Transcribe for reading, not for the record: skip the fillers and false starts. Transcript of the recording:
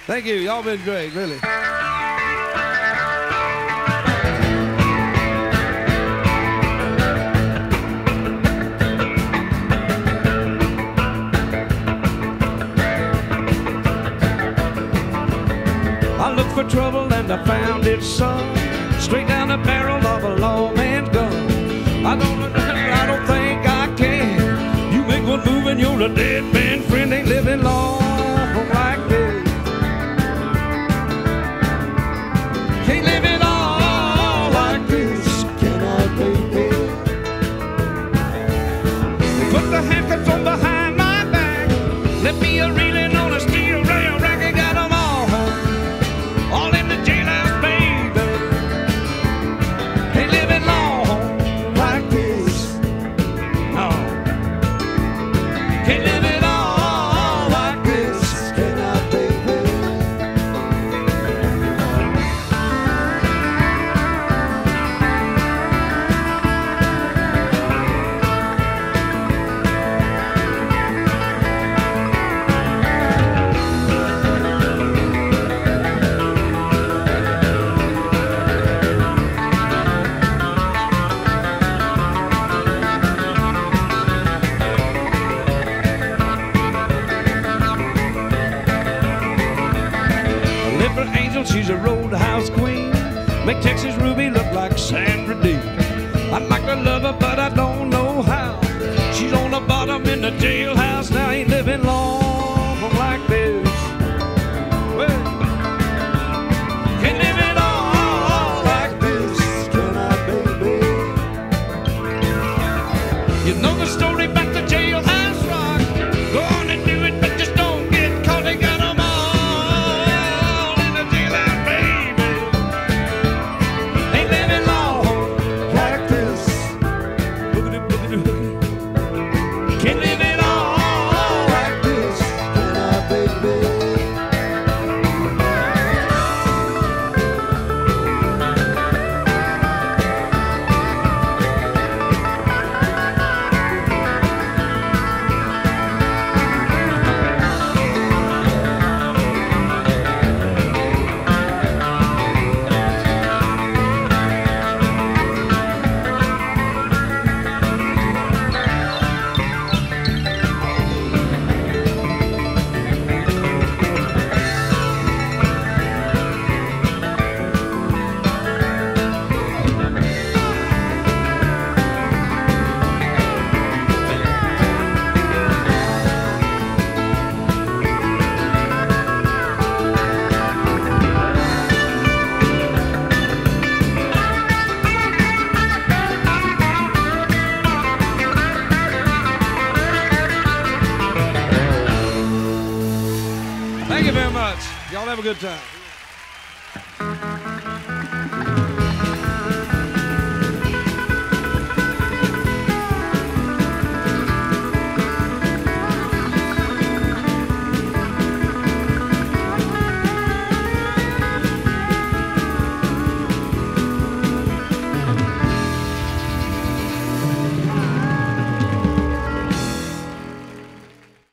Thank you. Y'all been great, really. I looked for trouble and I found it, son, straight down the barrel of a lawman's gun. I don't think I can. You make one move and you're a dead man friend. Ain't living long like this. Can't live it all like this. Can I, baby? They put the handcuffs on behind my back, left me a reeling on a steel rail rack, and got them all in the jailhouse, baby. Ain't living long like this. No. Can't live it all like this. Can I, baby? Angel, she's a roadhouse queen. Make Texas Ruby look like Sandra Dee. I'd like to love her, but I don't know how. She's on the bottom in the jailhouse now. Ain't living long like this. Well, can't live it all like this. Can I, baby? You know the story about the jailhouse rock. Go on and do it, but just don't get caught. They got 'em all. Can't live it all like this. Can I, baby? Thank you very much. Y'all have a good time.